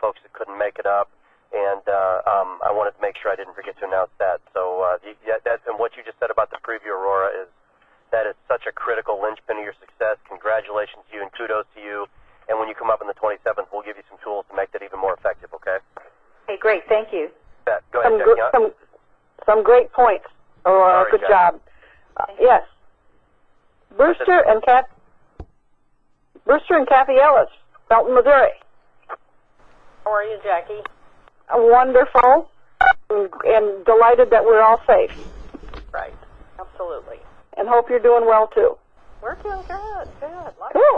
folks that couldn't make it up, and I wanted to make sure I didn't forget to announce that. So and what you just said about the preview, Aurora, that is such a critical linchpin of your success. Congratulations to you and kudos to you. And when you come up on the 27th, we'll give you some tools to make that even more effective, okay? Okay, great. Thank you. Go ahead, some great points. Aurora, good job. Yes. Brewster and Kathy Ellis, Belton, Missouri. How are you, Jackie? Wonderful, and delighted that we're all safe. Right, absolutely. And hope you're doing well, too. We're doing good. Cool.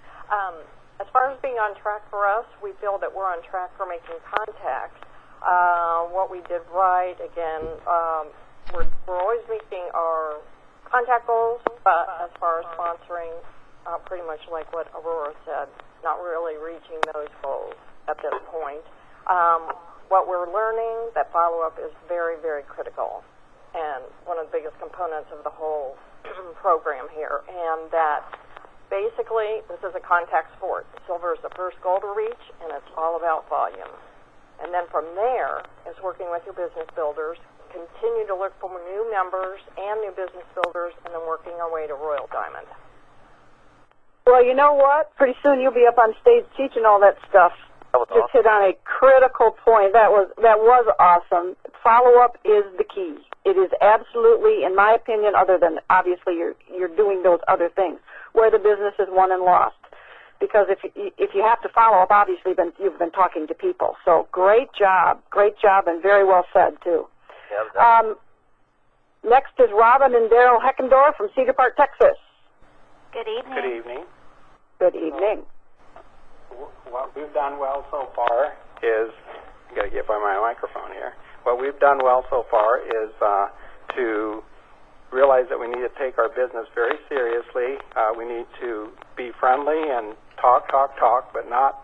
As far as being on track for us, we feel that we're on track for making contact. What we did right, again, we're always meeting our contact goals, but as far as sponsoring, pretty much like what Aurora said, not really reaching those goals at this point. What we're learning, that follow-up is very, very critical, and one of the biggest components of the whole program here, and that basically this is a contact sport. Silver is the first goal to reach, and it's all about volume. And then from there is working with your business builders, continue to look for new members and new business builders, and then working our way to Royal Diamond. Well, you know what? Pretty soon you'll be up on stage teaching all that stuff. That was Just hit on a critical point. That was awesome. Follow-up is the key. It is absolutely, in my opinion, other than obviously you're doing those other things, where the business is won and lost. Because if you have to follow up, obviously you've been talking to people. So great job, and very well said too. Yeah, next is Robin and Daryl Heckendorf from Cedar Park, Texas. Good evening. Good evening. Good evening. What we've done well so far is, I got to get by my microphone here. What we've done well so far is to realize that we need to take our business very seriously. We need to be friendly and talk, but not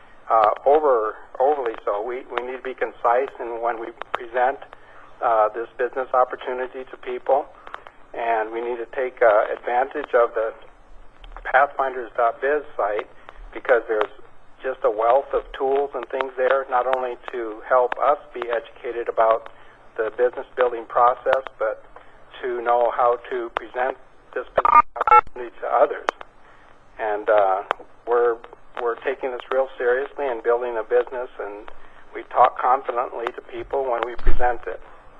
overly so. We need to be concise in when we present this business opportunity to people, and we need to take advantage of the Pathfinders.biz site, because there's just a wealth of tools and things there, not only to help us be educated about the business building process, but to know how to present this business opportunity to others. And we're taking this real seriously and building a business, and we talk confidently to people when we present it.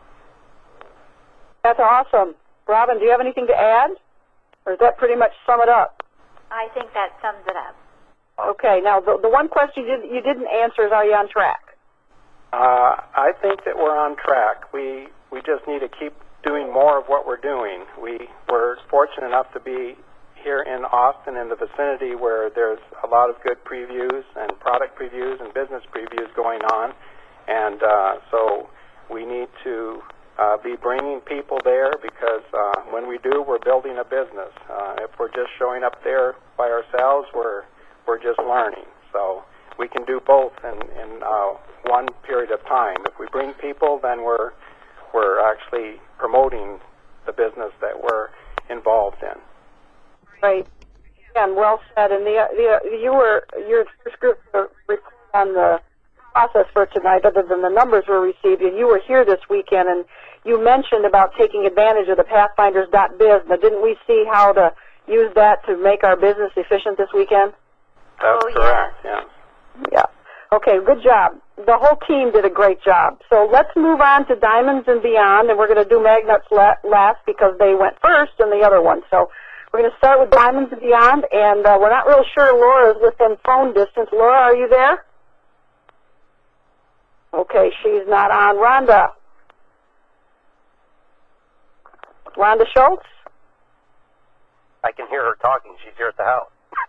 That's awesome. Robin, do you have anything to add? Or does that pretty much sum it up? I think that sums it up. Okay, now the one question you didn't answer is, are you on track? I think that we're on track. We just need to keep doing more of what we're doing. We're fortunate enough to be here in Austin, in the vicinity, where there's a lot of good previews and product previews and business previews going on, and so we need to be bringing people there, because when we do, we're building a business. If we're just showing up there by ourselves, we're just learning. So we can do both in one period of time. If we bring people, then we're actually promoting the business that we're involved in. Right. And well said. And your first group to report on the process for tonight, other than the numbers were received, and you were here this weekend, and you mentioned about taking advantage of the Pathfinders.biz. Now, didn't we see how to use that to make our business efficient this weekend? That's correct, yeah. Yeah. Okay, good job. The whole team did a great job. So let's move on to Diamonds and Beyond, and we're going to do Magnuts last because they went first and the other one. So we're going to start with Diamonds and Beyond, and we're not real sure Laura's within phone distance. Laura, are you there? Okay, she's not on. Rhonda Schultz? I can hear her talking. She's here at the house.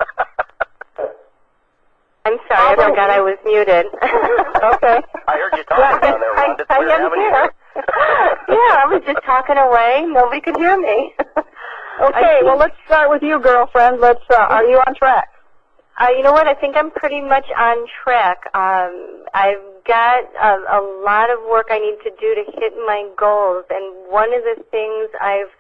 I'm sorry, I forgot I was muted. Okay. I heard you talking down there, Rhonda. It's weird having you here. Yeah, I was just talking away. Nobody could hear me. Okay, well, let's start with you, girlfriend. Are you on track? You know what? I think I'm pretty much on track. I've got a lot of work I need to do to hit my goals, and one of the things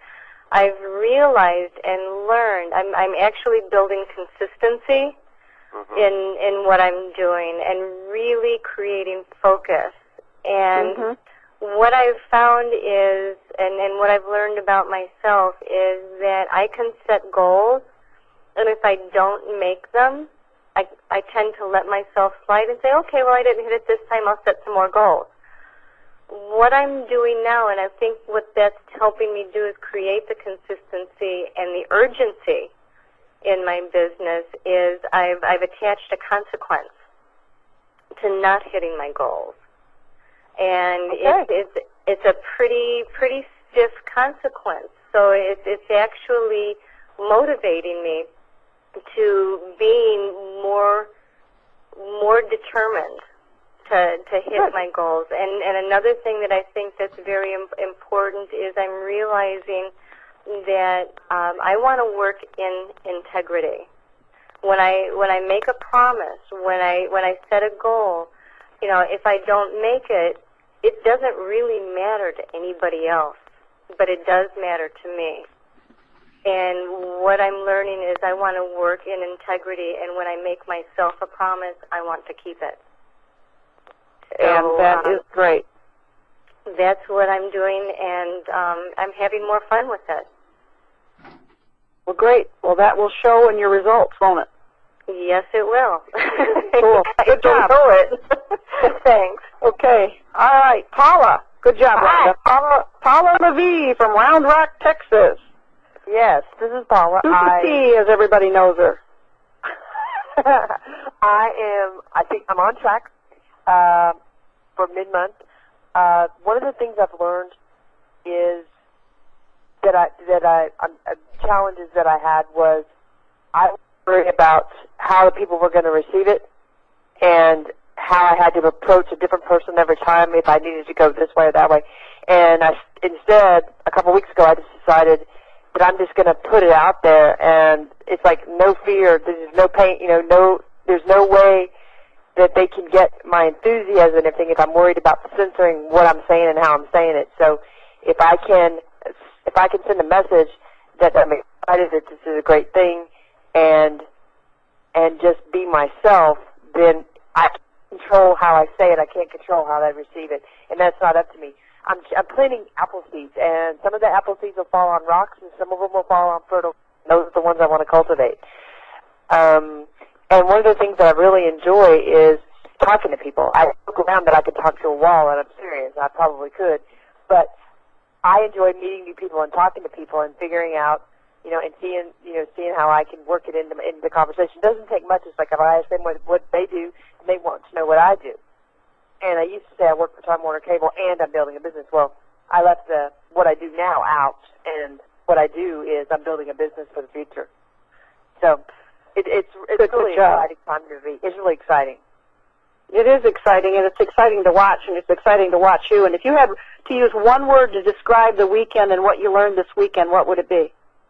I've realized and learned, I'm actually building consistency. in what I'm doing and really creating focus. And what I've found is, and what I've learned about myself is that I can set goals, and if I don't make them, I tend to let myself slide and say, okay, well, I didn't hit it this time, I'll set some more goals. What I'm doing now, and I think what that's helping me do, is create the consistency and the urgency in my business, is I've attached a consequence to not hitting my goals. And it's a pretty stiff consequence. So it's actually motivating me to being more determined to hit my goals. And another thing that I think that's very important is I'm realizing that I want to work in integrity. When I make a promise, when I set a goal, you know, if I don't make it, it doesn't really matter to anybody else, but it does matter to me. And what I'm learning is I want to work in integrity, and when I make myself a promise, I want to keep it. And that is great. That's what I'm doing, and I'm having more fun with it. Well, great. Well, that will show in your results, won't it? Yes, it will. Cool. Good job. Know it. Thanks. Okay. All right. Paula. Good job, Rhonda. Paula LeVie from Round Rock, Texas. Yes, this is Paula. Susie P, as everybody knows her. I think I'm on track for mid-month. One of the things I've learned is challenges that I had was I worried about how the people were going to receive it and how I had to approach a different person every time if I needed to go this way or that way. And instead, a couple of weeks ago, I just decided that I'm just going to put it out there, and it's like no fear, there's no pain, you know, there's no way that they can get my enthusiasm and everything if I'm worried about censoring what I'm saying and how I'm saying it. So if I can send a message that I'm excited that this is a great thing and just be myself, then I can control how I say it. I can't control how I receive it, and that's not up to me. I'm planting apple seeds, and some of the apple seeds will fall on rocks, and some of them will fall on fertile. Those are the ones I want to cultivate. And one of the things that I really enjoy is talking to people. I joke around that I could talk to a wall, and I'm serious. I probably could, but I enjoy meeting new people and talking to people and figuring out, you know, and seeing how I can work it into the conversation. It doesn't take much. It's like if I ask them what they do, and they want to know what I do. And I used to say I work for Time Warner Cable and I'm building a business. Well, I left what I do now out, and what I do is I'm building a business for the future. So it's really an exciting time to be. It's really exciting. It is exciting, and it's exciting to watch, and it's exciting to watch you. And if you had to use one word to describe the weekend and what you learned this weekend, what would it be?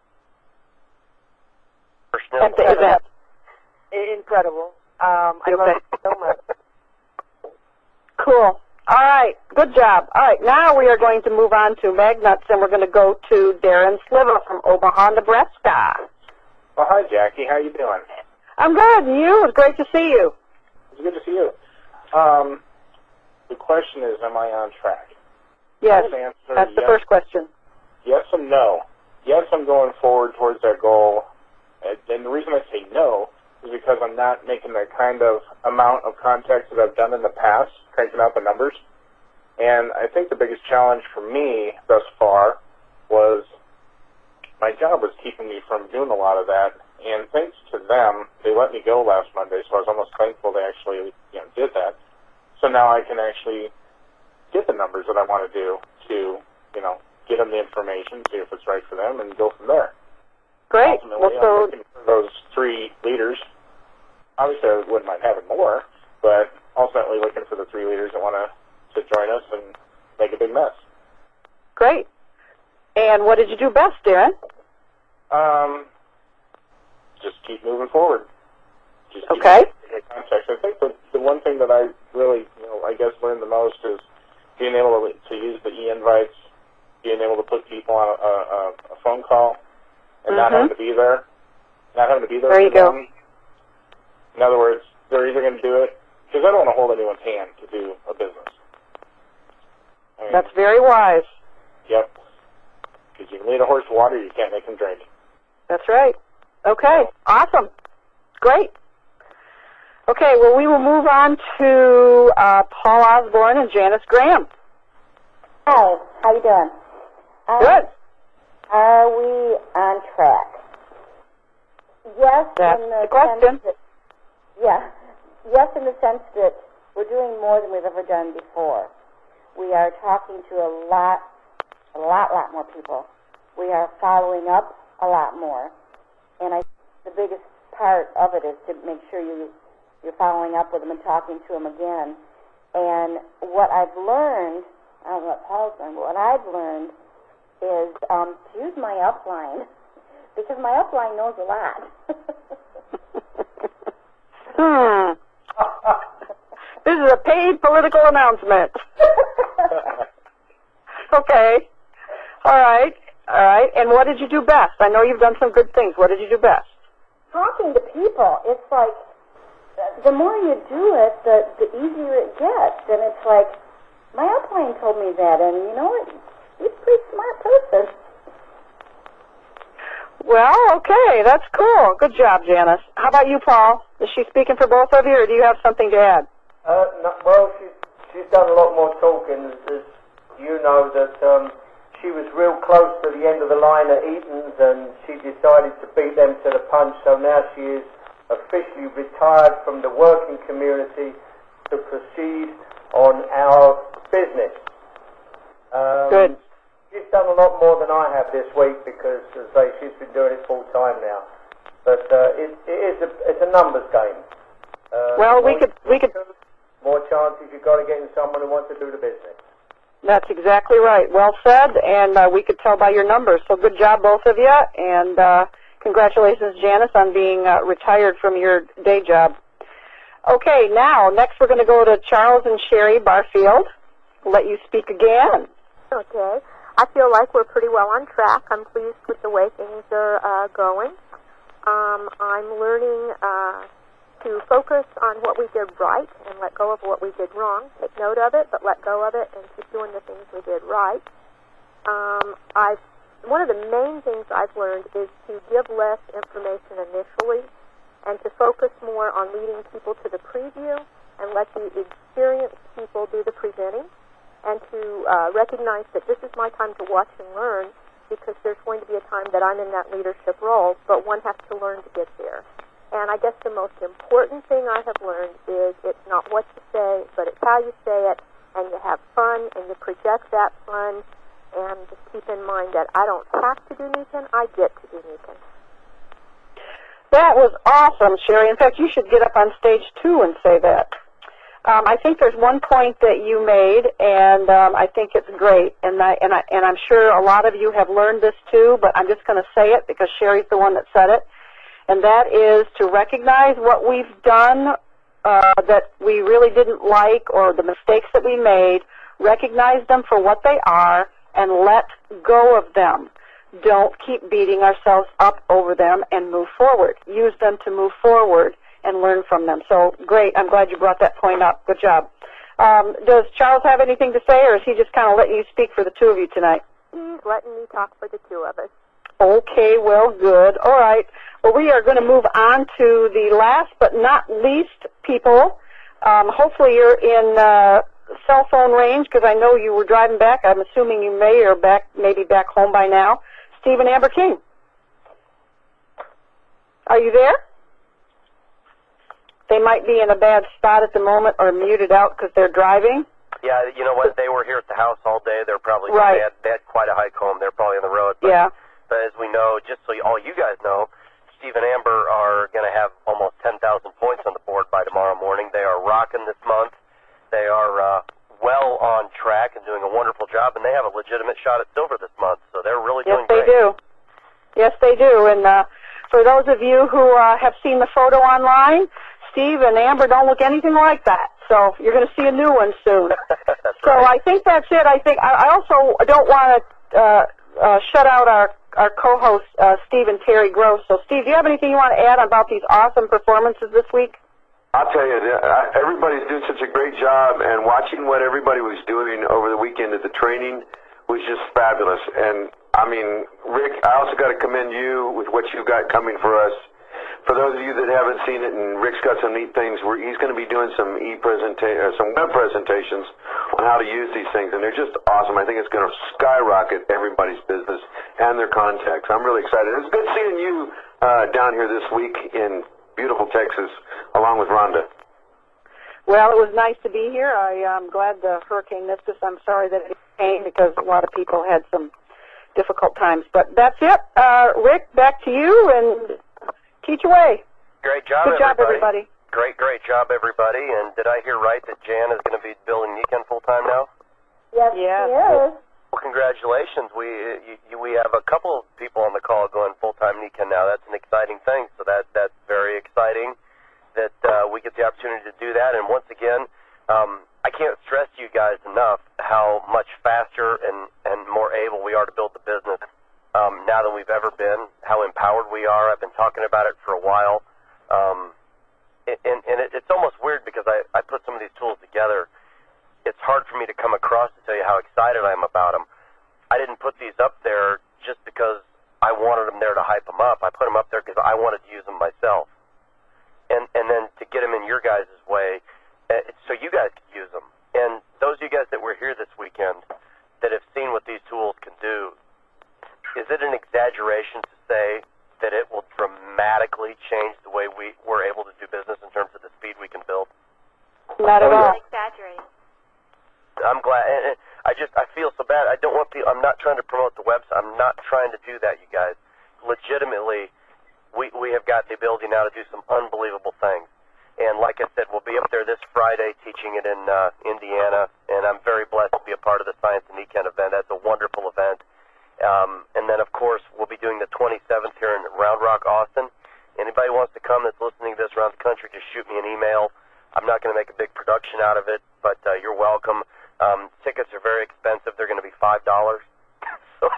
At the event. Incredible. I love it so much. Cool. All right. Good job. All right. Now we are going to move on to Magnuts, and we're going to go to Darren Sliver from Omaha, Nebraska. Well, hi, Jackie. How you doing? I'm good. And you? It's great to see you. It's good to see you. The question is, am I on track? Yes. Answer, That's the first question. Yes and no. Yes, I'm going forward towards that goal. And the reason I say no is because I'm not making the kind of amount of contacts that I've done in the past, cranking out the numbers. And I think the biggest challenge for me thus far was my job was keeping me from doing a lot of that. And thanks to them, they let me go last Monday, so I was almost thankful they actually did that. So now I can actually get the numbers that I want to do to, get them the information, see if it's right for them, and go from there. Great. Ultimately, I'm looking for those 3 leaders. Obviously, I wouldn't mind having more, but ultimately looking for the 3 leaders that want to join us and make a big mess. Great. And what did you do best, Darren? Just keep moving forward. Just keep okay. Context. I think the one thing that I really, I guess learned the most is being able to use the e-invites, being able to put people on a phone call, and not having to be there. Not having to be there. There you go. In other words, do it, because I don't want to hold anyone's hand to do a business. I mean, That's very wise. Yep. Because you can lead a horse to water, you can't make him drink. That's right. Okay, awesome. Great. Okay, well, we will move on to Paul Osborne and Janice Graham. Hi, how you doing? Good. Are we on track? Yes, That's in the question. sense that, yeah. Yes, in the sense that we're doing more than we've ever done before. We are talking to a lot more people. We are following up a lot more. And I think the biggest part of it is to make sure you're following up with them and talking to them again. And what I've learned, I don't know what Paul's learned, but what I've learned is to use my upline, because my upline knows a lot. This is a paid political announcement. Okay. All right. And what did you do best? I know you've done some good things. What did you do best? Talking to people, it's like, the more you do it, the easier it gets. And it's like, my upline told me that, and you know what? He's a pretty smart person. Well, okay, that's cool. Good job, Janice. How about you, Paul? Is she speaking for both of you, or do you have something to add? No, well, she's done a lot more talking, as you know, that she was real close to the end of the line at Eaton's, and she decided to beat them to the punch, so now she is officially retired from the working community to proceed on our business. Good. She's done a lot more than I have this week because, as I say, she's been doing it full time now. But it's a numbers game. Well, we could. More chances you've got of getting someone who wants to do the business. That's exactly right. Well said, and we could tell by your numbers. So good job, both of you, and congratulations, Janice, on being retired from your day job. Okay, now, next we're going to go to Charles and Sherry Barfield. I'll let you speak again. Okay. I feel like we're pretty well on track. I'm pleased with the way things are going. I'm learning to focus on what we did right and let go of what we did wrong. Take note of it, but let go of it and keep doing the things we did right. One of the main things I've learned is to give less information initially and to focus more on leading people to the preview and let the experienced people do the presenting, and to recognize that this is my time to watch and learn, because there's going to be a time that I'm in that leadership role, but one has to learn to get there. And I guess the most important thing I have learned is it's not what you say, but it's how you say it, and you have fun, and you project that fun, and just keep in mind that I don't have to do Newton, I get to do Newton. That was awesome, Sherry. In fact, you should get up on stage, too, and say that. I think there's one point that you made, and I think it's great, and I'm sure a lot of you have learned this too, but I'm just going to say it because Sherry's the one that said it, and that is to recognize what we've done that we really didn't like, or the mistakes that we made, recognize them for what they are, and let go of them. Don't keep beating ourselves up over them, and move forward. Use them to move forward and learn from them. So, great. I'm glad you brought that point up. Good job. Does Charles have anything to say, or is he just kind of letting you speak for the two of you tonight? He's letting me talk for the two of us. Okay, well, good. All right. Well, we are going to move on to the last but not least people. Hopefully you're in cell phone range, because I know you were driving back. I'm assuming you maybe back home by now. Steve and Amber King. Are you there? They might be in a bad spot at the moment or muted out because they're driving. Yeah, you know what? They were here at the house all day. They're probably right. They had quite a hike home. They're probably on the road. But, yeah. But as we know, just so all you guys know, Steve and Amber are going to have almost 10,000 points on the board by tomorrow morning. They are rocking this month. They are well on track and doing a wonderful job, and they have a legitimate shot at silver this month. So they're really doing great. Yes, they do. And for those of you who have seen the photo online, Steve and Amber don't look anything like that. So you're going to see a new one soon. So I think that's it. I also don't want to shut out our co-hosts, Steve and Terry Gross. So, Steve, do you have anything you want to add about these awesome performances this week? I'll tell you, everybody's doing such a great job, and watching what everybody was doing over the weekend at the training was just fabulous. And, I mean, Rick, I also got to commend you with what you got coming for us. For those of you that haven't seen it, and Rick's got some neat things, he's going to be doing some some web presentations on how to use these things, and they're just awesome. I think it's going to skyrocket everybody's business and their contacts. I'm really excited. It's good seeing you down here this week in beautiful Texas, along with Rhonda. Well, it was nice to be here. I'm glad the hurricane missed us. I'm sorry that it came because a lot of people had some difficult times. But that's it. Rick, back to you, and teach away. Great job, Good job, everybody. Great job, everybody. And did I hear right that Jan is going to be building Nikken full-time now? Yes, she is. Well, congratulations. We have a couple of people on the call going full-time Nikken now. That's an exciting thing. So that's very exciting that we get the opportunity to do that. And once again, I can't stress to you guys enough how much faster and more able we are to build the business now than we've ever been, how empowered we are. I've been talking about it for a while. And it's almost weird because I put some of these tools together. It's hard for me to come across to tell you how excited I am about them. I didn't put these up there just because I wanted them there to hype them up. I put them up there because I wanted to use them myself. And then to get them in your guys' way so you guys could use them. And those of you guys that were here this weekend that have seen what these tools can do, is it an exaggeration to say that it will dramatically change the way we're able to do business in terms of the speed we can build? Not at all. Exaggerating. I'm glad. And I feel so bad. I don't want people. I'm not trying to promote the website. I'm not trying to do that, you guys. Legitimately, we have got the ability now to do some unbelievable things. And like I said, we'll be up there this Friday teaching it in Indiana, and I'm very blessed to be a part of the Science and Nikken event. That's a wonderful event. And then, of course, we'll be doing the 27th here in Round Rock, Austin. Anybody who wants to come that's listening to this around the country, just shoot me an email. I'm not going to make a big production out of it, but you're welcome. Tickets are very expensive. They're going to be $5. So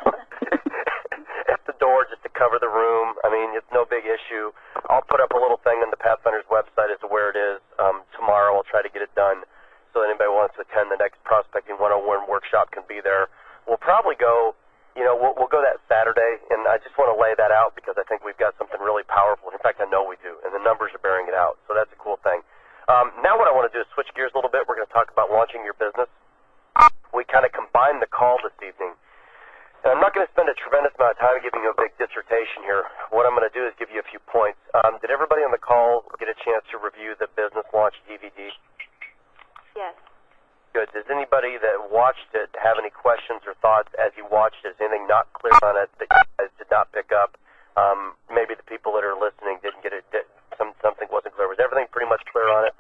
at the door just to cover the room. I mean, it's no big issue. I'll put up a little thing on the Pathfinders website as to where it is. Tomorrow I'll try to get it done so that anybody who wants to attend the next Prospecting 101 workshop can be there. We'll probably go, we'll go that Saturday, and I just want to lay that out because I think we've got something really powerful. In fact, I know we do, and the numbers are bearing it out, so that's a cool thing. Now what I want to do is switch gears a little bit. We're going to talk about launching your business. We kind of combined the call this evening. And I'm not going to spend a tremendous amount of time giving you a big dissertation here. What I'm going to do is give you a few points. Did everybody on the call get a chance to review the Business Launch DVD? Yes. Good. Does anybody that watched it have any questions or thoughts as you watched it? Is anything not clear on it that you guys did not pick up? Maybe the people that are listening didn't get it. Something wasn't clear. Was everything pretty much clear on it?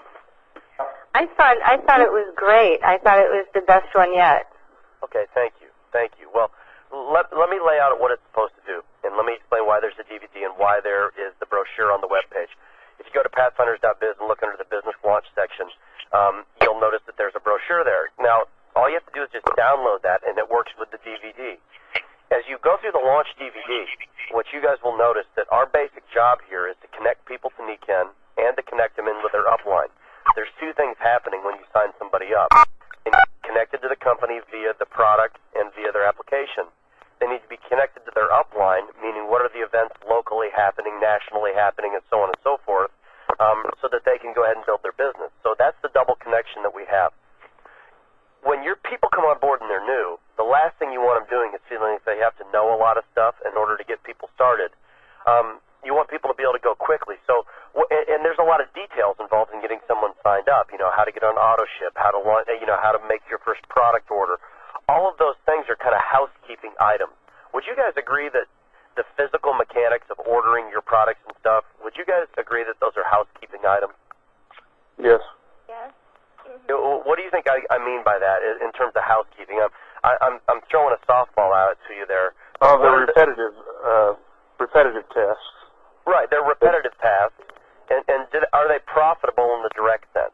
I thought it was great. I thought it was the best one yet. Okay, thank you. Well, let me lay out what it's supposed to do, and let me explain why there's a DVD and why there is the brochure on the webpage. If you go to pathfinders.biz and look under the Business Launch section, you'll notice that there's a brochure there. Now, all you have to do is just download that, and it works with the DVD. As you go through the Launch DVD, what you guys will notice that our basic job here is to connect people to Nikken and to connect them in with their upline. There's two things happening when you sign somebody up. They need to be connected to the company via the product and via their application. They need to be connected to their upline, meaning what are the events locally happening, nationally happening, and so on and so forth, so that they can go ahead and build their business. So that's the double connection that we have. When your people come on board and they're new, the last thing you want them doing is feeling like they have to know a lot of stuff in order to get people started. You want people to be able to go quickly. So, and there's a lot of details involved in getting someone signed up. How to get on AutoShip, how to launch, how to make your first product order. All of those things are kind of housekeeping items. Would you guys agree that the physical mechanics of ordering your products and stuff, would you guys agree that those are housekeeping items? Yes. Yes. What do you think I mean by that in terms of housekeeping? I'm throwing a softball out to you there. Oh, the repetitive tasks. Right, they're repetitive tasks. And are they profitable in the direct sense?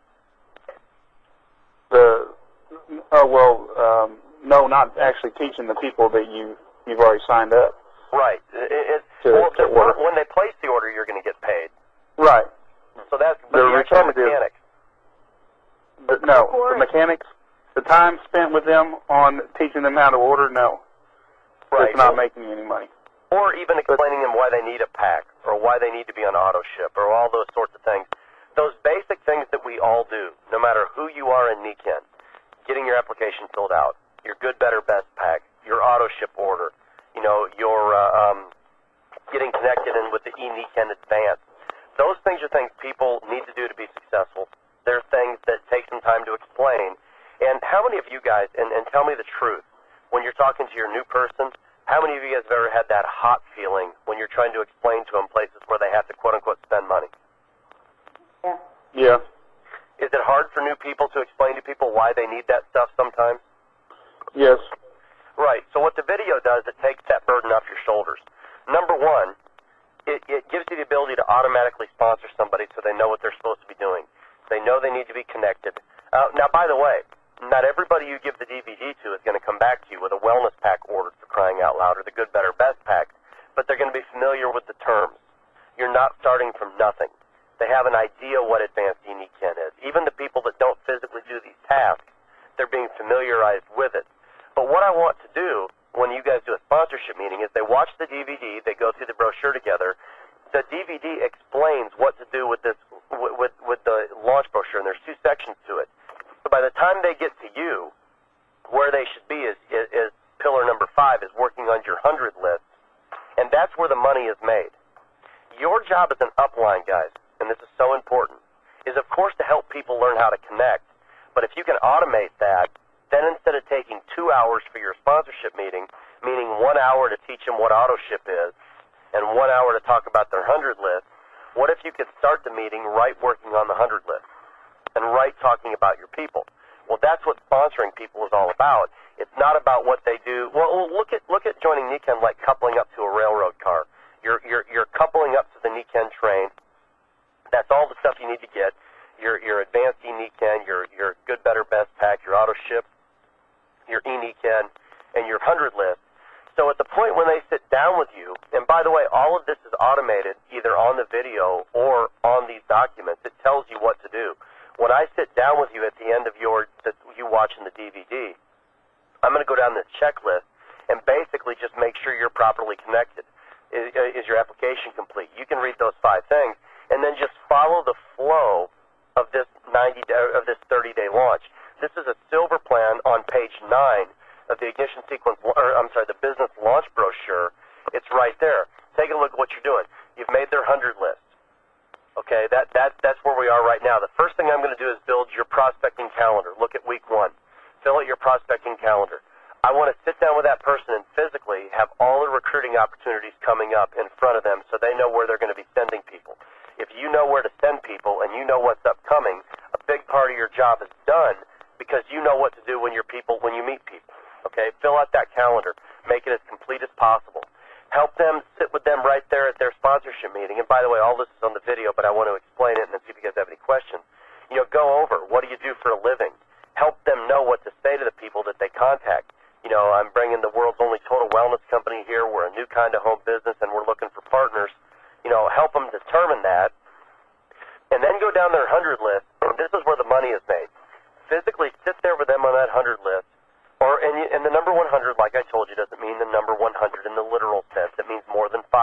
No, not actually teaching the people that you've already signed up. Right. When they place the order, you're going to get paid. Right. So that's The the actual repetitive. mechanics. No, the mechanics, the time spent with them on teaching them how to order, no. Right. It's not making any money. Or even explaining them why they need a pack, or why they need to be on auto ship, or all those sorts of things. Those basic things that we all do, no matter who you are in NECAN. Getting your application filled out, your good, better, best pack, your auto ship order, your getting connected in with the eNECAN Advance. Those things are things people need to do to be successful. They're things that take some time to explain. And how many of you guys, and tell me the truth, when you're talking to your new person, how many of you guys have ever had that hot feeling when you're trying to explain to them places where they have to quote-unquote spend money? Yeah. Yeah. Is it hard for new people to explain to people why they need that stuff sometimes? Yes. Right. So what the video does, it takes that burden off your shoulders. Number one, it gives you the ability to automatically sponsor somebody so they know what they're supposed to be doing. They know they need to be connected. Now, by the way, not everybody you give the DVD to is going to come back to you with a wellness pack ordered, for crying out loud, or the good, better, best pack, but they're going to be familiar with the terms. You're not starting from nothing. They have an idea what advanced eNECAN is. Even the people that don't physically do these tasks, they're being familiarized with it. But what I want to do when you guys do a sponsorship meeting is they watch the DVD, they go through the brochure together. The DVD explains what to do with this, with the launch brochure, and there's two sections to it. So by the time they get to you, where they should be is pillar number 5, is working on your 100 list, and that's where the money is made. Your job as an upline, guys, and this is so important, is of course to help people learn how to connect, but if you can automate that, then instead of taking 2 hours for your sponsorship meeting, meaning 1 hour to teach them what auto ship is, and 1 hour to talk about their 100 list, what if you could start the meeting right working on the 100 list, and right talking about your people? Well, that's what sponsoring people is all about. It's not about what they do. Well, look at joining NECAN like coupling up to a railroad car. You're coupling up to the NECAN train. That's all the stuff you need to get. Your advanced eNECAN, your good, better, best pack, your auto ship, your eNECAN, and your 100 list. So at the point when they sit down with you, and by the way, all of this is automated either on the video or on these documents. It tells you what to do. When I sit down with you at the end of you watching the DVD, I'm going to go down this checklist and basically just make sure you're properly connected. Is your application complete? You can read those 5 things and then just follow the flow of this 30-day launch. This is a silver plan on page 9 of the ignition sequence, the business launch brochure. It's right there. Take a look at what you're doing. You've made their 100 list. Okay, that's where we are right now. The first thing I'm going to do is build your prospecting calendar. Look at week 1. Fill out your prospecting calendar. I want to sit down with that person and physically have all the recruiting opportunities coming up in front of them so they know where they're going to be sending people. If you know where to send people and you know what's upcoming, a big part of your job is done because you know what to do when you meet people. Okay, fill out that calendar. Make it as complete as possible. Help them, sit with them right there at their sponsorship meeting. And by the way, all this is on the video, but I want to explain it and see if you guys have any questions. Go over, what do you do for a living? Help them know what to say to the people that they contact. I'm bringing the world's only total wellness company here. We're a new kind of home business, and we're looking for partners. Help them determine that. And then go down their 100 list, and this is where the money is made. Physically sit there with them on that 100 list. And the number 100, like I told you, doesn't mean the number 100 in the literal sense. It means more than 5.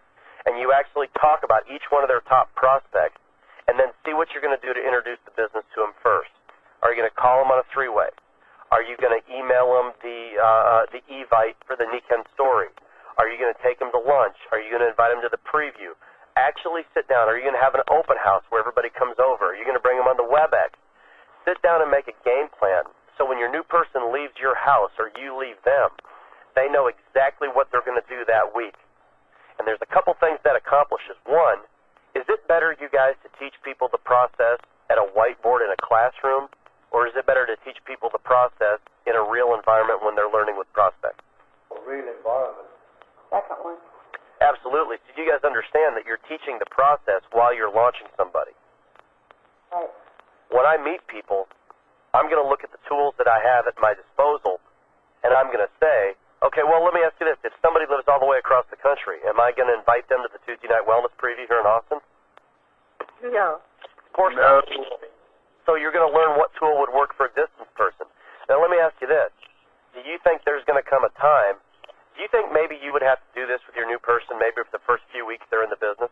And you actually talk about each one of their top prospects and then see what you're going to do to introduce the business to them first. Are you going to call them on a 3-way? Are you going to email them the Evite for the NECAN story? Are you going to take them to lunch? Are you going to invite them to the preview? Actually sit down. Are you going to have an open house where everybody comes over? Are you going to bring them on the WebEx? Sit down and make a game plan. So when your new person leaves your house or you leave them, they know exactly what they're going to do that week. And there's a couple things that accomplishes. One, is it better, you guys, to teach people the process at a whiteboard in a classroom, or is it better to teach people the process in a real environment when they're learning with prospects? A real environment. Second one. Absolutely. So you guys understand that you're teaching the process while you're launching somebody. Right. When I meet people, I'm going to look at the tools that I have at my disposal, and I'm going to say, okay, well, let me ask you this. If somebody lives all the way across the country, am I going to invite them to the Tuesday Night Wellness Preview here in Austin? No. Of course not. So you're going to learn what tool would work for a distance person. Now let me ask you this. Do you think there's going to come a time, do you think maybe you would have to do this with your new person maybe for the first few weeks they're in the business?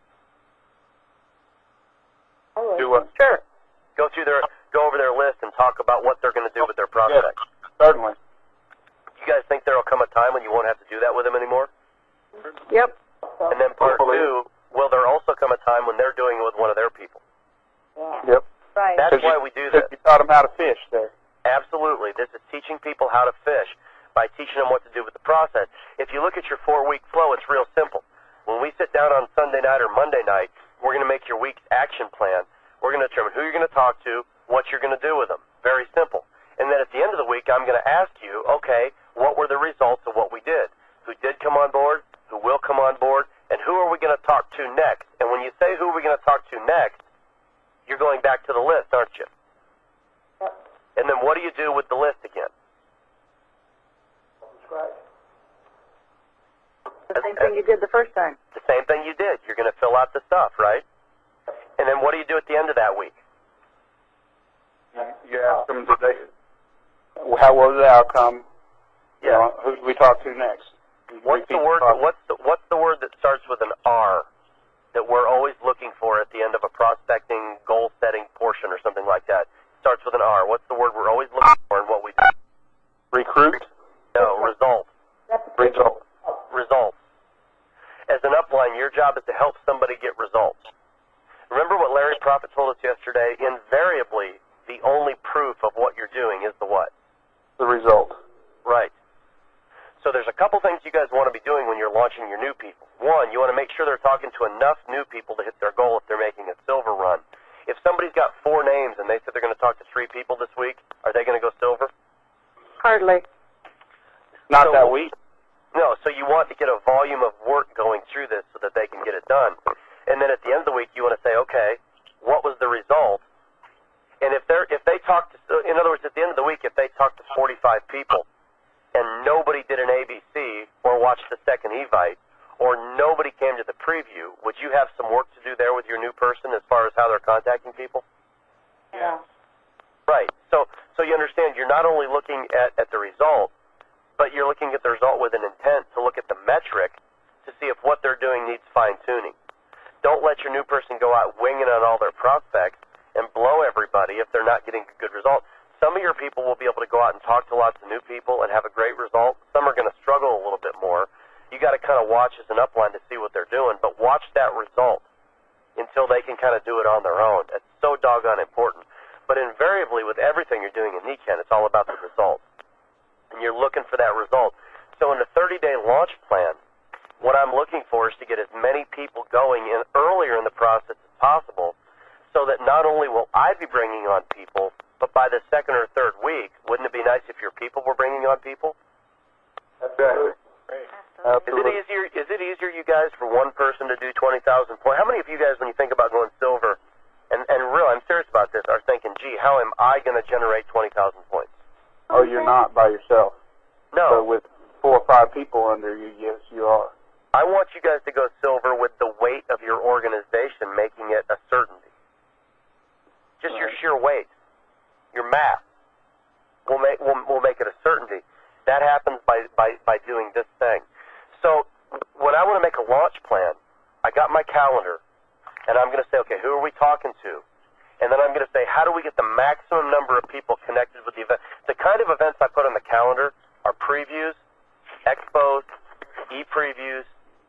Do what? Sure. Go over their list and talk about what they're going to do with their prospects. Yes, certainly. You guys think there will come a time when you won't have to do that with them anymore? Yep. And then part two, will there also come a time when they're doing it with one of their people? Yep. Right. That's why we do this. You taught them how to fish there. Absolutely. This is teaching people how to fish by teaching them what to do with the process. If you look at your 4-week flow, it's real simple. When we sit down on Sunday night or Monday night, we're going to make your week's action plan. We're going to determine who you're going to talk to, what you're going to do with them. Very simple. And then at the end of the week, I'm going to ask you, okay, what were the results of what we did? Who did come on board? Who will come on board? And who are we going to talk to next? And when you say who are we going to talk to next, you're going back to the list, aren't you? Yep. And then what do you do with the list again? Scratch. The same thing you did the first time. The same thing you did. You're going to fill out the stuff, right? And then what do you do at the end of that week? You ask them today, how was the outcome? Yeah. You know, who do we talk to next? What's the word? What's the word that starts with an R that we're always looking for at the end of a prospecting goal setting portion or something like that? Starts with an R. What's the word we're always looking for and what we do? Recruit? No, result. Result. Results. As an upline, your job is to help somebody get results. Remember what Larry Prophet told us yesterday? Invariably, the only proof of what you're doing is the what? The result. Right. So there's a couple things you guys want to be doing when you're launching your new people. One, you want to make sure they're talking to enough new people to hit their goal if they're making a silver run. If somebody's got 4 names and they said they're going to talk to 3 people this week, are they going to go silver? Hardly. Not that week. No, so you want to get a volume of work going through this so that they can get it done. And then at the end of the week, you want to say, okay, what was the result? And if they talk to, in other words, at the end of the week, if they talk to 45 people and nobody did an ABC or watched the second Evite or nobody came to the preview, would you have some work to do there with your new person as far as how they're contacting people? Yeah. Right. So you understand you're not only looking at the result, but you're looking at the result with an intent to look at the metric to see if what they're doing needs fine-tuning. Don't let your new person go out winging on all their prospects and blow everybody if they're not getting a good result. Some of your people will be able to go out and talk to lots of new people and have a great result. Some are going to struggle a little bit more. You got to kind of watch as an upline to see what they're doing, but watch that result until they can kind of do it on their own. It's so doggone important. But invariably, with everything you're doing in NECANN, it's all about the result. And you're looking for that result. So in the 30-day launch plan, what I'm looking for is to get as many people going in earlier in the process as possible so that not only will I be bringing on people, but by the 2nd or 3rd week, wouldn't it be nice if your people were bringing on people? Absolutely. Is it easier, you guys, for one person to do 20,000 points? How many of you guys, when you think about going silver, and really, I'm serious about this, are thinking, gee, how am I going to generate 20,000 points? Oh, you're not by yourself. No. So with 4 or 5 people under you, yes, you are. I want you guys to go silver with the weight of your organization, making it a certainty. Just your sheer weight, your math, will make it a certainty. That happens by doing this thing. So when I want to make a launch plan, I got my calendar, and I'm going to say, okay, who are we talking to? And then I'm going to say, how do we get the maximum number of people connected with the event? The kind of events I put on the calendar are previews, expos, e-previews,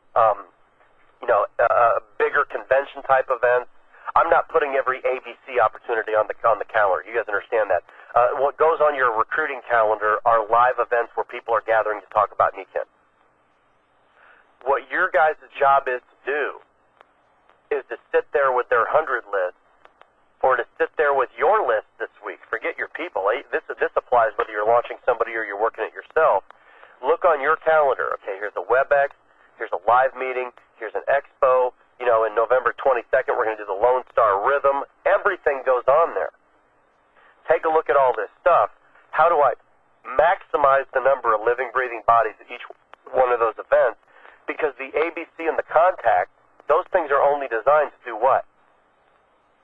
bigger convention type events. I'm not putting every ABC opportunity on the calendar. You guys understand that. What goes on your recruiting calendar are live events where people are gathering to talk about NECANN. What your guys' job is to do is to sit there with their 100 list or to sit there with your list this week. Forget your people. This applies whether you're launching somebody or you're working it yourself. Look on your calendar. Okay, here's a WebEx. Here's a live meeting. Here's an expo. In November 22nd, we're going to do the Lone Star Rhythm. Everything goes on there. Take a look at all this stuff. How do I maximize the number of living, breathing bodies at each one of those events? Because the ABC and the contact, those things are only designed to do what?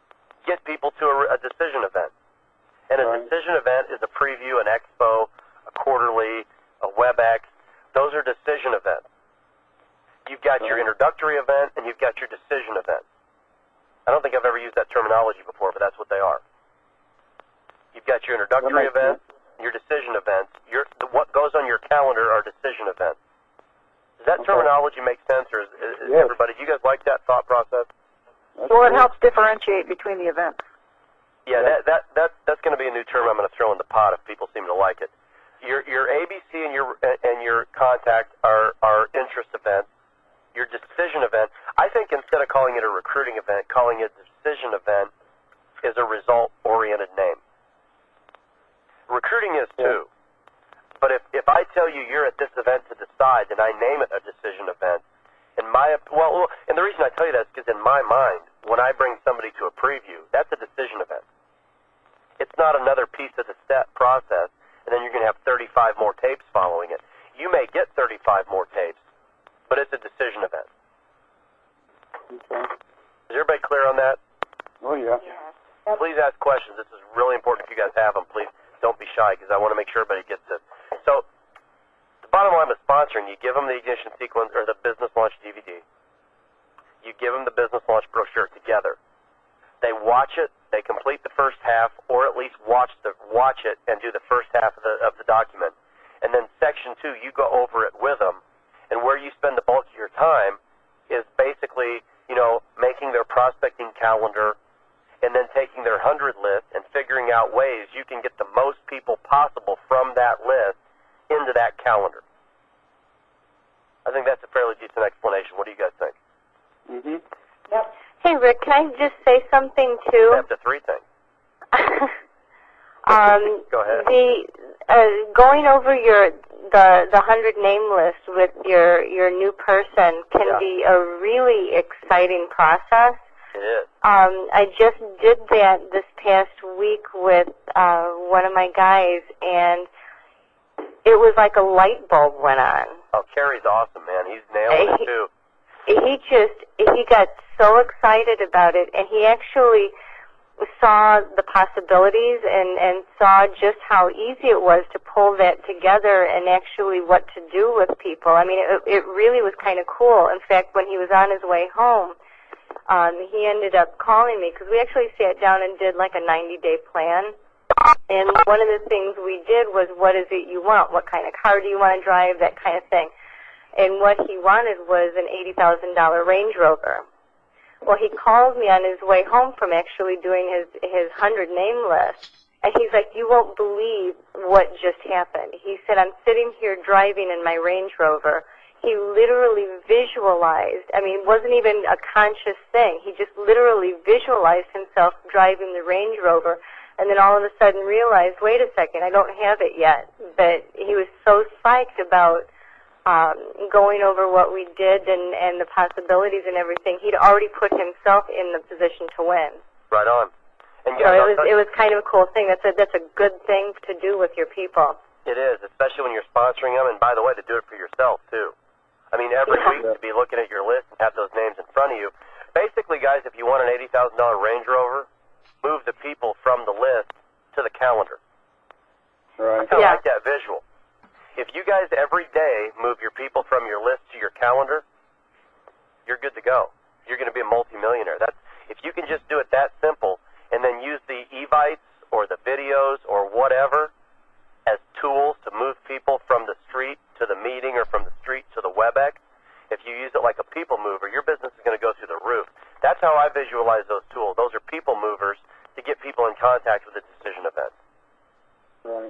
get people to a decision event. And a decision event is a preview, an expo, a quarterly, a WebEx. Those are decision events. You've got your introductory event, and you've got your decision event. I don't think I've ever used that terminology before, but that's what they are. You've got your introductory events, your decision events. What goes on your calendar are decision events. Does that terminology make sense, or is everybody? Do you guys like that thought process? Well, it helps differentiate between the events. Yeah, that's going to be a new term I'm going to throw in the pot if people seem to like it. Your ABC and your contact are interest events. Your decision event, I think instead of calling it a recruiting event, calling it a decision event is a result-oriented name. Recruiting is too. But if I tell you you're at this event to decide, then I name it a decision event. And the reason I tell you that is because in my mind, when I bring somebody to a preview, that's a decision event. It's not another piece of the step process, and then you're going to have 35 more tapes following it. You may get 35 more tapes, but it's a decision event. Okay. Is everybody clear on that? Oh, yeah. Please ask questions. This is really important if you guys have them. Please don't be shy because I want to make sure everybody gets this. So the bottom line with sponsoring, you give them the ignition sequence or the business launch DVD. You give them the business launch brochure together. They watch it, they complete the first half, or at least watch it and do the first half of the document. And then section 2, you go over it with them, and where you spend the bulk of your time is basically, making their prospecting calendar and then taking their 100 list and figuring out ways you can get the most people possible from that list into that calendar. I think that's a fairly decent explanation. What do you guys think? Mm-hmm. Yep. Hey, Rick, can I just say something, too? Up to 3 things. Go ahead. Going over the 100 name list with your new person can be a really exciting process. It is. I just did that this past week with one of my guys, and it was like a light bulb went on. Oh, Kerry's awesome, man. He's nailing it, too. He got so excited about it, and he actually saw the possibilities and saw just how easy it was to pull that together and actually what to do with people. I mean, it really was kind of cool. In fact, when he was on his way home, he ended up calling me because we actually sat down and did like a 90-day plan. And one of the things we did was, what is it you want? What kind of car do you want to drive? That kind of thing. And what he wanted was an $80,000 Range Rover. Well, he called me on his way home from actually doing his 100 name list, and he's like, you won't believe what just happened. He said, I'm sitting here driving in my Range Rover. He literally visualized, I mean, it wasn't even a conscious thing. He just literally visualized himself driving the Range Rover, and then all of a sudden realized, wait a second, I don't have it yet. But he was so psyched about going over what we did and the possibilities and everything. He'd already put himself in the position to win. Right on. And so it was kind of a cool thing. That's a good thing to do with your people. It is, especially when you're sponsoring them, and by the way, to do it for yourself too. I mean, every week to be looking at your list and have those names in front of you. Basically, guys, if you want an $80,000 Range Rover, move the people from the list to the calendar. Right. I kind of like that visual. If you guys every day move your people from your list to your calendar, you're good to go. You're going to be a multimillionaire. If you can just do it that simple and then use the evites or the videos or whatever as tools to move people from the street to the meeting or from the street to the WebEx, if you use it like a people mover, your business is going to go through the roof. That's how I visualize those tools. Those are people movers to get people in contact with a decision event. Right.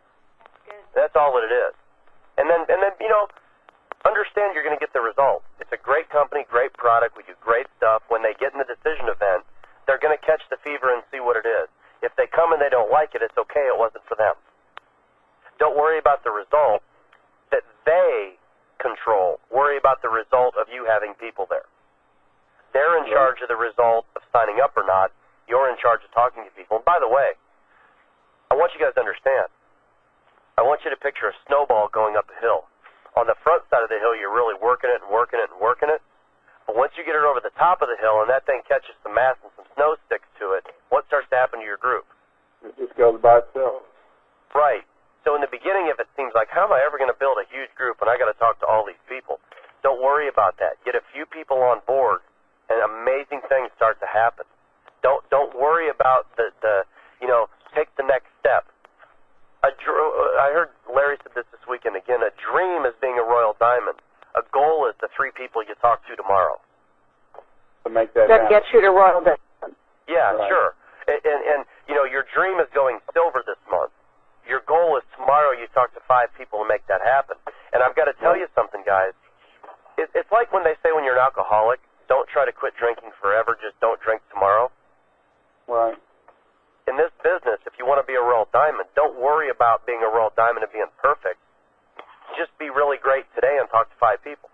That's all that it is. And then understand you're going to get the result. It's a great company, great product. We do great stuff. When they get in the decision event, they're going to catch the fever and see what it is. If they come and they don't like it, it's okay. It wasn't for them. Don't worry about the result that they control. Worry about the result of you having people there. They're in charge of the result of signing up or not. You're in charge of talking to people. And by the way, I want you guys to understand. I want you to picture a snowball going up a hill. On the front side of the hill, you're really working it and working it and working it. But once you get it over the top of the hill and that thing catches some mass and some snow sticks to it, what starts to happen to your group? It just goes by itself. Right. So in the beginning, if it seems like, how am I ever going to build a huge group when I got to talk to all these people? Don't worry about that. Get a few people on board, and amazing things start to happen. Don't worry about the take the next step. I heard Larry said this weekend again. A dream is being a Royal Diamond. A goal is the 3 people you talk to tomorrow. To make that That happen. gets you to Royal Diamond. Yeah, Right. sure. And your dream is going silver this month. Your goal is tomorrow you talk to 5 people and make that happen. And I've got to tell you something, guys. It's like when they say when you're an alcoholic, don't try to quit drinking forever, just don't drink tomorrow. Right. In this business, if you want to be a Royal Diamond, don't worry about being a Royal Diamond and being perfect. Just be really great today and talk to 5 people.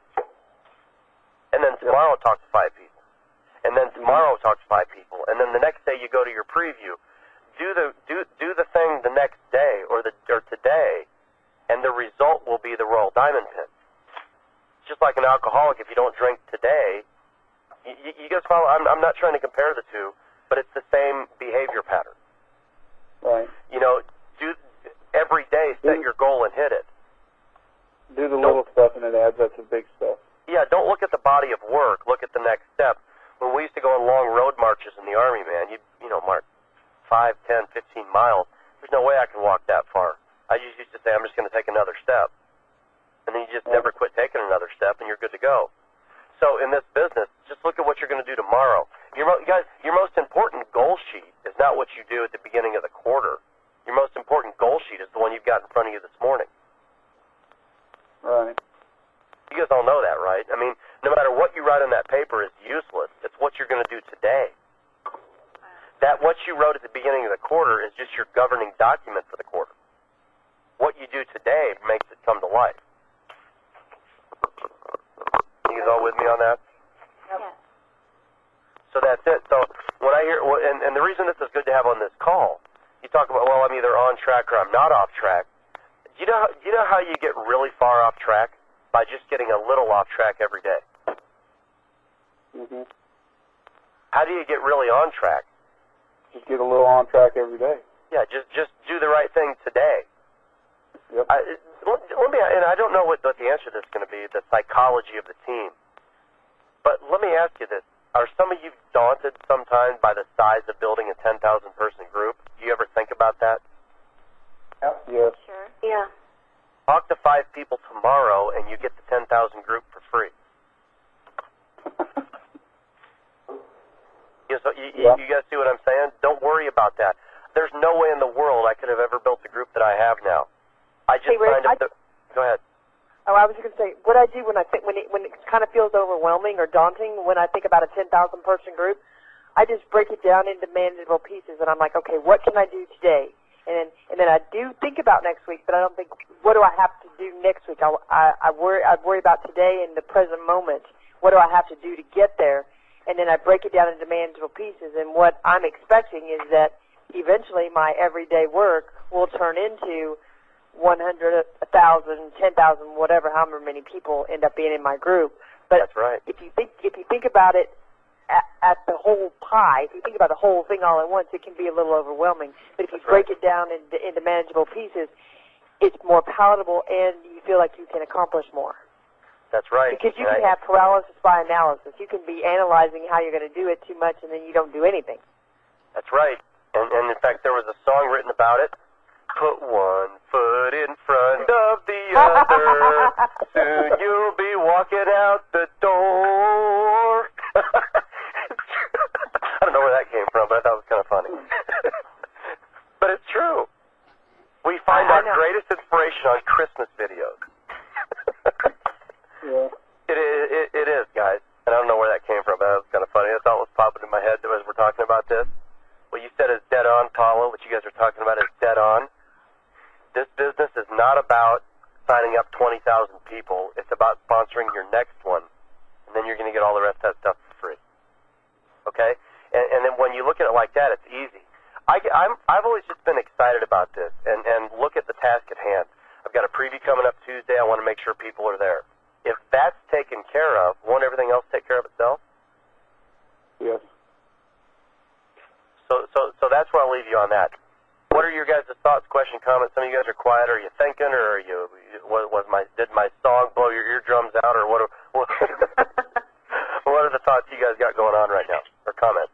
And then tomorrow talk to 5 people. And then tomorrow talk to 5 people. And then the next day you go to your preview. Do the thing the next day or today, and the result will be the Royal Diamond pin. Just like an alcoholic, if you don't drink today, you guys follow? I'm not trying to compare the two, but it's the same behavior pattern. Right. Do every day, set your goal and hit it. Do the little stuff, and it adds up to big stuff. Yeah, don't look at the body of work. Look at the next step. When we used to go on long road marches in the Army, man, you march 5, 10, 15 miles. There's no way I can walk that far. I just used to say, I'm just going to take another step. And then you just never quit taking another step, and you're good to go. So in this business, just look at what you're going to do tomorrow. Your most important goal sheet is not what you do at the beginning of the quarter. Your most important goal sheet is the one you've got in front of you this morning. Right. You guys all know that, right? I mean, no matter what you write on that paper is useless. It's what you're going to do today. That what you wrote at the beginning of the quarter is just your governing document for the quarter. What you do today makes it come to life. You guys all with me on that? Yes. So that's it. So when I hear, and the reason this is good to have on this call, you talk about, well, I'm either on track or I'm not off track. Do you know how you get really far off track? By just getting a little off track every day. Mm-hmm. How do you get really on track? Just get a little on track every day. Yeah, just do the right thing today. Yep. Let me, and I don't know what the answer to this is going to be, the psychology of the team. But let me ask you this. Are some of you daunted sometimes by the size of building a 10,000-person group? Do you ever think about that? Yep. Yes. Sure. Yeah. Talk to 5 people tomorrow, and you get the 10,000 group for free. You guys see what I'm saying? Don't worry about that. There's no way in the world I could have ever built the group that I have now. I just Rick, signed up. Go ahead. Oh, I was just going to say, what I do when it kind of feels overwhelming or daunting when I think about a 10,000 person group, I just break it down into manageable pieces, and I'm like, okay, what can I do today? And then I do think about next week, but I don't think, what do I have to do next week? I worry about today in the present moment. What do I have to do to get there? And then I break it down into manageable pieces. And what I'm expecting is that eventually my everyday work will turn into 100, 1,000, 10,000, whatever, however many people end up being in my group. But that's right. If you think about it at the whole pie, if you think about the whole thing all at once, it can be a little overwhelming. But if you break it down into manageable pieces, it's more palatable, and you feel like you can accomplish more. That's right. Because you can have paralysis by analysis. You can be analyzing how you're going to do it too much, and then you don't do anything. That's right. And in fact, there was a song written about it. Put one foot in front of the other. Soon you'll be walking out the door. I don't know where that came from, but I thought it was kind of funny. But it's true. We find our greatest inspiration on Christmas videos. Yeah. It is, guys. And I don't know where that came from, but that was kind of funny. That's all that was popping in my head as we're talking about this. What you said is dead on, Paula. What you guys are talking about is dead on. This business is not about signing up 20,000 people. It's about sponsoring your next one, and then you're going to get all the rest of that stuff for free. Okay? And then when you look at it like that, it's easy. I've always just been excited about this, and look at the task at hand. I've got a preview coming up Tuesday. I want to make sure people are there. If that's taken care of, won't everything else take care of itself? Yes. guys' thoughts, questions, comments? Some of you guys are quiet. Are you thinking, or are you? Did my song blow your eardrums out, or what? What are the thoughts you guys got going on right now, or comments?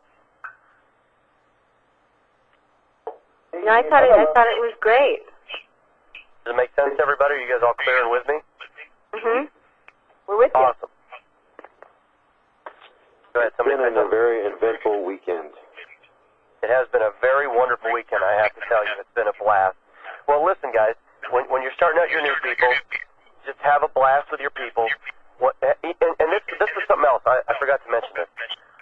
No, I thought it was great. Does it make sense to everybody? Are you guys all clear and with me? Mm-hmm. We're with you. Awesome. Go ahead. It's been a very eventful weekend. It has been a very wonderful weekend, I have to tell you. It's been a blast. Well, listen, guys, when you're starting out your new people, just have a blast with your people. And this is something else. I forgot to mention this.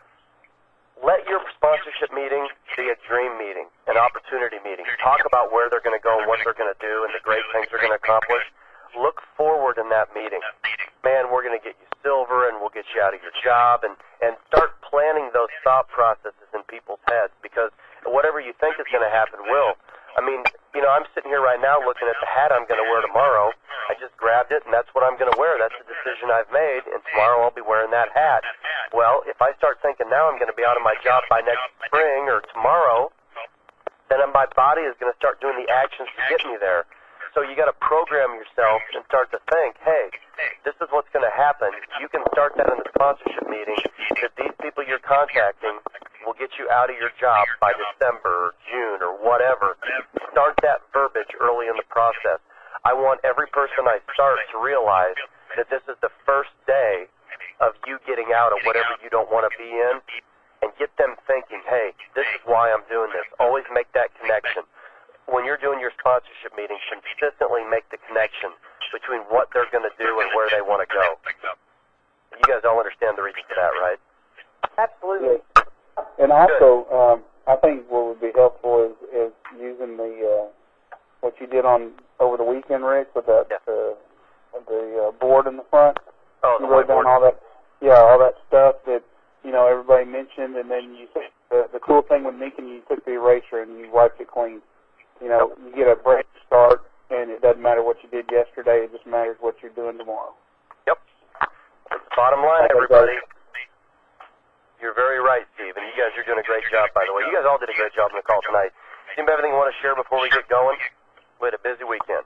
Let your sponsorship meeting be a dream meeting, an opportunity meeting. Talk about where they're going to go and what they're going to do and the great things they're going to accomplish. Look forward in that meeting. Man, we're going to get you silver and we'll get you out of your job, and start planning those thought processes in people's heads, because whatever you think is going to happen will. I mean, I'm sitting here right now looking at the hat I'm going to wear tomorrow. I just grabbed it, and that's what I'm going to wear. That's the decision I've made, and tomorrow I'll be wearing that hat. Well, if I start thinking now I'm going to be out of my job by next spring or tomorrow, then my body is going to start doing the actions to get me there. So you got to program yourself and start to think, hey, this is what's going to happen. You can start that in the sponsorship meeting, that these people you're contacting will get you out of your job by December or June or whatever. Start that verbiage early in the process. I want every person I start to realize that this is the first day of you getting out of whatever you don't want to be in, and get them thinking, hey, this is why I'm doing this. Always make that connection. When you're doing your sponsorship meeting, consistently make the connection between what they're going to do and where they want to go. You guys all understand the reason for that, right? Absolutely. And also, I think what would be helpful is using the what you did over the weekend, Rick, with that the board in the front. Oh, you wrote down all that, all that stuff that everybody mentioned, and then you the cool thing with Meekin, you took the eraser and you wiped it clean. You get a fresh start, and it doesn't matter what you did yesterday. It just matters what you're doing tomorrow. Yep. That's the bottom line, everybody. You're very right, Steve, and you guys are doing a great job, by the way. You guys all did a great job on the call tonight. Do you have anything you want to share before we get going? We had a busy weekend.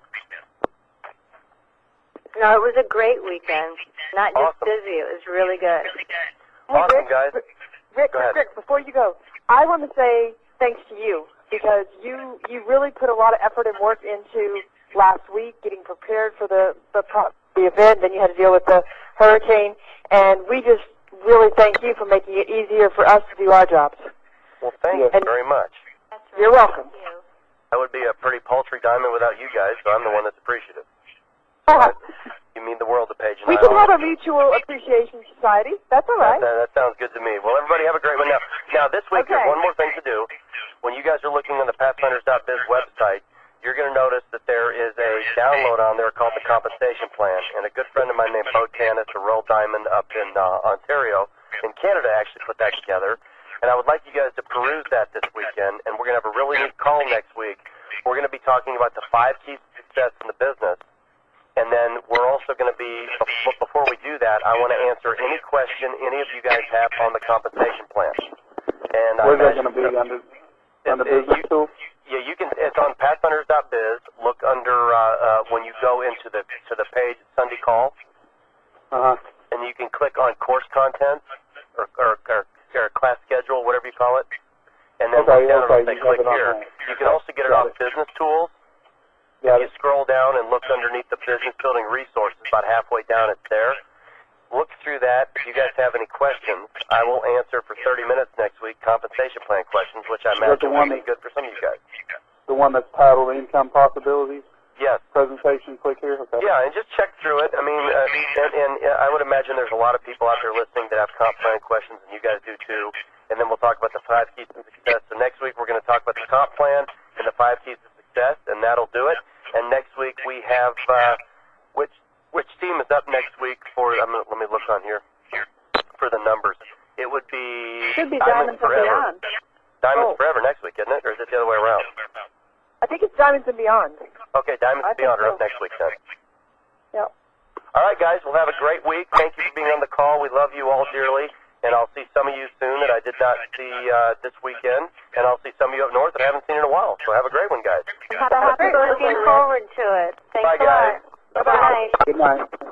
No, it was a great weekend. Not just busy, it was really good. Awesome, guys. Rick, before you go, I want to say thanks to you, because you really put a lot of effort and work into last week, getting prepared for the event. Then you had to deal with the hurricane, and we just really thank you for making it easier for us to do our jobs. Well, thank you very much. You're welcome. That would be a pretty paltry diamond without you guys, so I'm the one that's appreciative. You mean the world to Paige and we can have a mutual appreciation society. That's all right. That sounds good to me. Well, everybody have a great one. Now this week, there's one more thing to do. When you guys are looking on the Pathfinders.biz website, you're going to notice that there is a download on there called the Compensation Plan. And a good friend of mine named Bo Tanis, a Royal Diamond up in Ontario, in Canada, actually put that together. And I would like you guys to peruse that this weekend. And we're going to have a really neat call next week. We're going to be talking about the 5 keys to success in the business. And then we're also going to be, before we do that, I want to answer any question any of you guys have on the compensation plan. And where's that going to be, under business tools? Yeah, you can. It's on Pathfinders.biz. Look under when you go into the page Sunday call. And you can click on course content or class schedule, whatever you call it. And then look down and say click here. You can also get it off business tools. If you scroll down and look underneath the business building resources, about halfway down, it's there. Look through that. If you guys have any questions, I will answer for 30 minutes next week compensation plan questions, which I imagine will be good for some of you guys. The one that's titled Income Possibilities? Yes. Presentation, click here? Okay. Yeah, and just check through it. I mean, and I would imagine there's a lot of people out there listening that have comp plan questions, and you guys do too. And then we'll talk about the 5 keys to success. So next week we're going to talk about the comp plan and the 5 keys to success, and that'll do it. And next week we have which team is up next week for? Let me look on here for the numbers. It would be Diamonds Forever. and Beyond. Diamonds Forever next week, isn't it? Or is it the other way around? I think it's Diamonds and Beyond. Okay, Diamonds and Beyond are up next week then. Yep. All right, guys, we'll have a great week. Thank you for being on the call. We love you all dearly. and I'll see some of you soon that I did not see this weekend, and I'll see some of you up north that I haven't seen in a while. So have a great one, guys. Have a happy birthday. Looking forward to it. Thanks Bye, a lot. guys. Bye-bye. Good night.